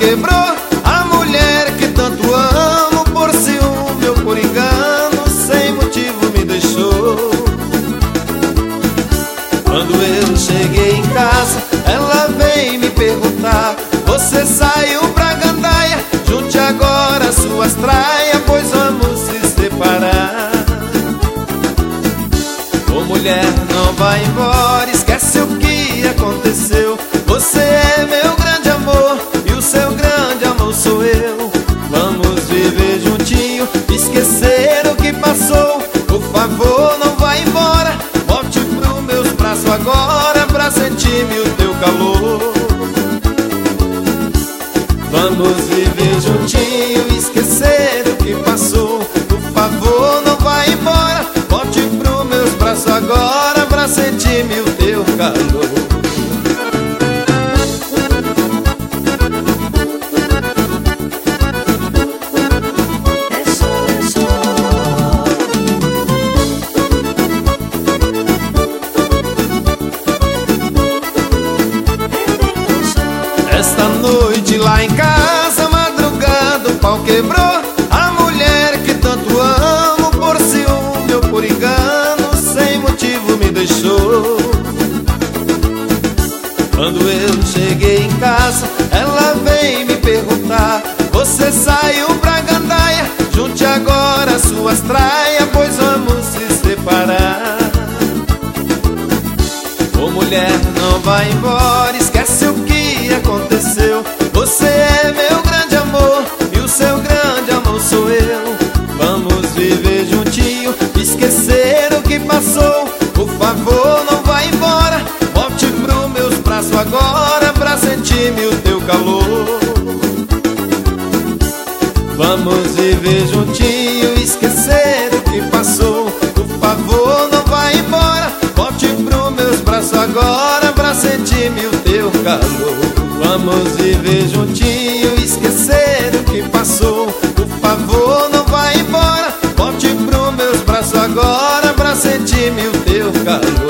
quebrou. A mulher que tanto amo, por ciúme ou por engano, sem motivo me deixou. Quando eu cheguei em casa, ela veio me perguntar: você saiu pra gandaia? Junte agora suas traias, pois vamos se separar. Ô mulher, não vai embora, esquece o que aconteceu. Você é meu grande amor e o seu grande amor sou eu. Vamos viver juntinho, esquecer o que passou. Por favor, não vai embora, volte pros meus braços agora pra sentir-me o teu calor. Vamos viver juntinho, esquecer o que passou. Por favor, não vai embora, volte pros meus braços agora pra sentir-me o teu calor. Esta noite lá em casa, madrugada, o pau quebrou. A mulher que tanto amo, por ciúme ou por engano, sem motivo me deixou. Quando eu cheguei em casa, ela veio me perguntar: você saiu pra gandaia? Junte agora suas traias, pois vamos se separar. Ô mulher, não vai embora, esquece o que aconteceu. Você é meu grande amor e o seu grande amor sou eu. Vamos viver juntinho, esquecer o que passou. Por favor, não vai embora, volte pros meus braços agora pra sentir-me o teu calor. Vamos viver juntinho, esquecer o que passou. Por favor, não vai embora, volte pros meus braços agora pra sentir-me o teu calor. Vamos viver juntinho, esquecer o que passou. Por favor, não vai embora, volte pros meus braços agora pra sentir-me o teu calor.